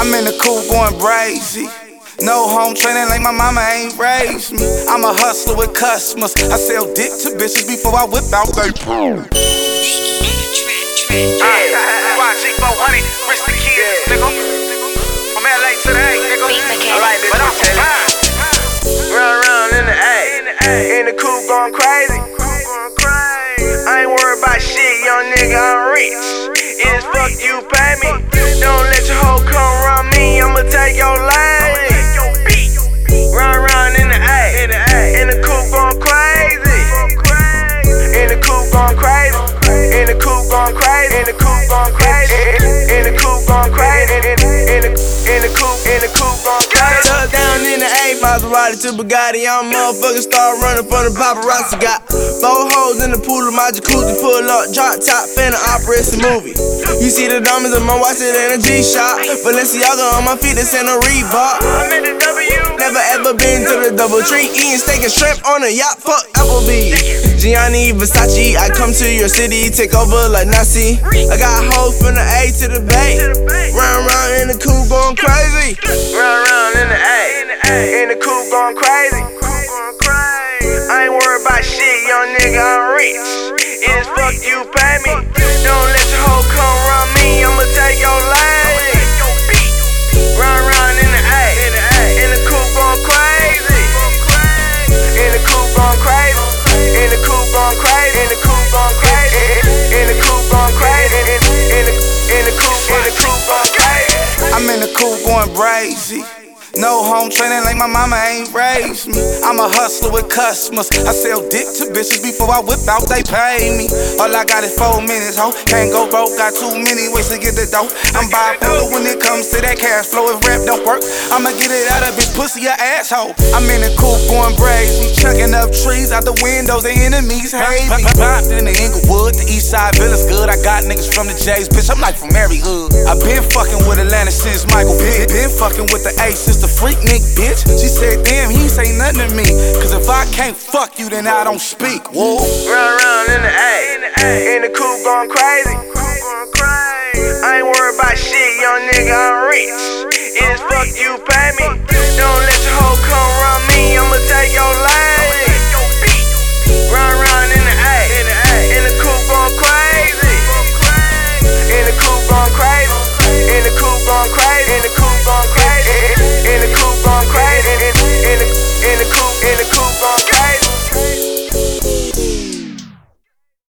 I'm in the coupe going brazy. No home training like my mama ain't raised me. I'm a hustler with customers. I sell dick to bitches before I whip out they poo. YG400, Rich the Kid, nigga. From LA to the A, nigga. I like this one. Run around in the A, in the coupe going crazy. I ain't worried about shit, young nigga, I'm rich. It is fuck you pay me. Don't let your hoe come around me, I'ma take your lady. Run around in the A, in the coupe going crazy. In the coupe going crazy. In the coupe going crazy. In the coupe going crazy. In the coupe going crazy. In the coupe going crazy. Tuck down in the A, Maserati to Bugatti. I'm a motherfucking star running from the paparazzi. Got 4 hoes in the pool of my jacuzzi. Pull up, drop top, finna operate a movie. You see the diamonds in my watch, it ain't a G-Shot. Balenciaga on my feet, it's in a Reebok. I'm in the W. Never ever been to the DoubleTree. Eating steak and shrimp on a yacht, fuck Applebee's. Gianni Versace, I come to your city, take over like Nazi. I got hoes from the A to the Bay. Run around in the coupe going crazy. Run around in the A, in the coupe going crazy. I ain't worried about shit, young nigga, I'm rich. It is fuck you pay me. Don't let your hoe come around me, I'ma take your lady. Run around in the A, in the coupe going crazy. In the coupe going crazy. In the coupe going crazy. In the coupe going crazy. In the coupe going crazy. In the coupe going crazy. I'm in the coupe going brazy. No home training like my mama ain't raised me. I'm a hustler with customers. I sell dick to bitches before I whip out, they pay me. All I got is 4 minutes, ho. Can't go broke, got too many ways to get the dough. I'm bipolar when it comes to that cash flow. If rap don't work, I'ma get it out of bitch pussy or asshole. I'm in the coupe going brazy, chucking up trees out the windows, the enemies hate me. Popped in the Inglewood, the East Side Villa's good. I got niggas from the J's, bitch, I'm like from every hood. I been fucking with Atlanta since Michael Pitt. Been fucking with the A since the freak nigga, bitch. She said, damn, he ain't say nothing to me. Cause if I can't fuck you, then I don't speak. Whoa. Run around in the A, in the coupe going crazy. I ain't worried about shit, young nigga, I'm rich. It is fuck you pay